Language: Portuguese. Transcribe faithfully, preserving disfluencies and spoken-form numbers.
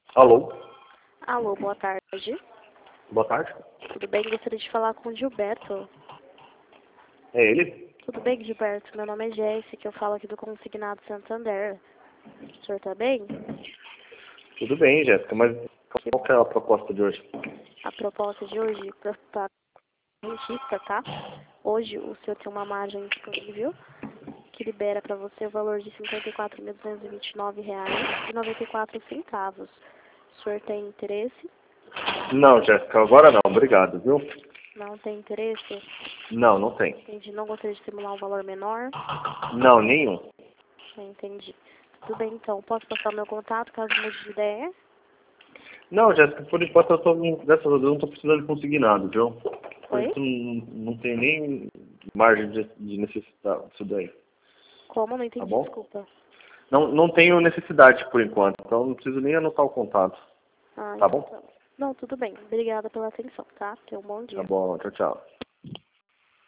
Alô? Alô, boa tarde. Boa tarde. Tudo bem? Gostaria de falar com o Gilberto. É ele? Tudo bem, Gilberto? Meu nome é Jéssica, eu falo aqui do Consignado Santander. O senhor tá bem? Tudo bem, Jéssica, mas Que qual que é a proposta de hoje? a proposta de hoje para rentista, tá? Hoje o senhor tem uma margem disponível que libera para você o valor de cinquenta e quatro mil duzentos e vinte e nove reais e noventa e quatro centavos. O senhor tem interesse? Não, Jéssica, agora não, obrigado, viu? Não tem interesse? Não, não tem. Entendi. Não gostaria de simular um valor menor? Não, nenhum. Entendi. Tudo bem, então. Posso passar o meu contato caso mude de ideia? Não, Jéssica, por enquanto eu tô, dessa vez eu não tô precisando conseguir nada, viu? Por Oi? isso não, não tem nem margem de, de necessidade disso daí, Como? Não tá entendi, bom? desculpa. Não, não tenho necessidade por enquanto, então não preciso nem anotar o contato, Ah, tá então bom? tá. Não, tudo bem. Obrigada pela atenção, tá? Tenha um bom Tá dia. bom, tchau, tchau.